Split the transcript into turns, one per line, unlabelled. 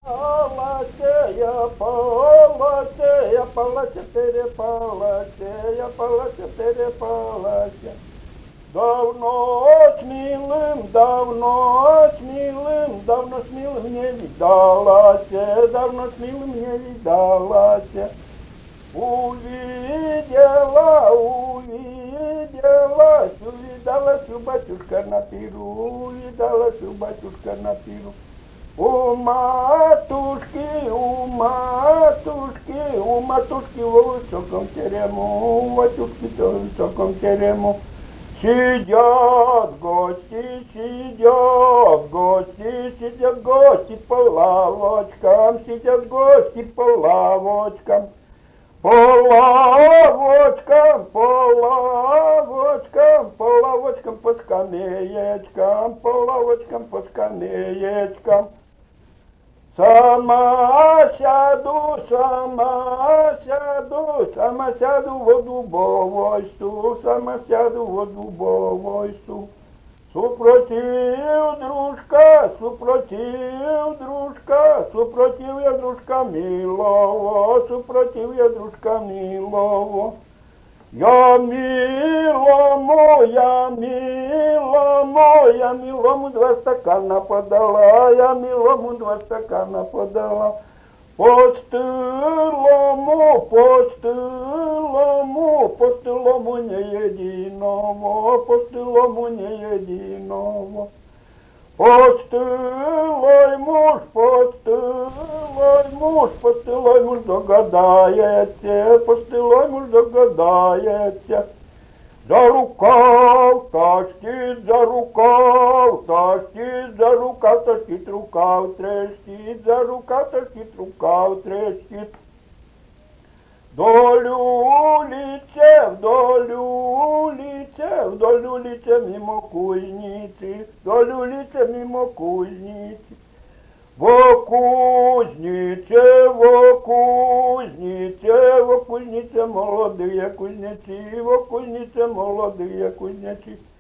Полосея, полосея, полося, переполося, полося, переполося. Давно смілим, давно смілим не віддалася, давно смілим не віддалася. Увидалась у батюшка на пиру, увидалась у батюшка на пиру. У матушки в высоком терему, у матушки в высоком терему. Сидят гости, сидят гости по лавочкам, сидят гости по лавочкам. По лавочкам, по скамеечкам, по лавочкам, по скамеечкам. Сама сяду в дубовой стул, сама сяду в дубовой стул. Супротив я дружка милого, супротив я дружка милого. Я милому два стакана подала, я милому два стакана подала. Постылому не единому, постылому не единому. Постылой муж догадается, постылой муж догадается. За рукав тащит, за рукав тащит, рукав трещит, за рукав тащит, рукав трещит. Вдоль улицы мимо кузницы, вдоль улицы мимо кузницы. Во кузнице молодые кузнецы, во кузнице молодые кузнецы.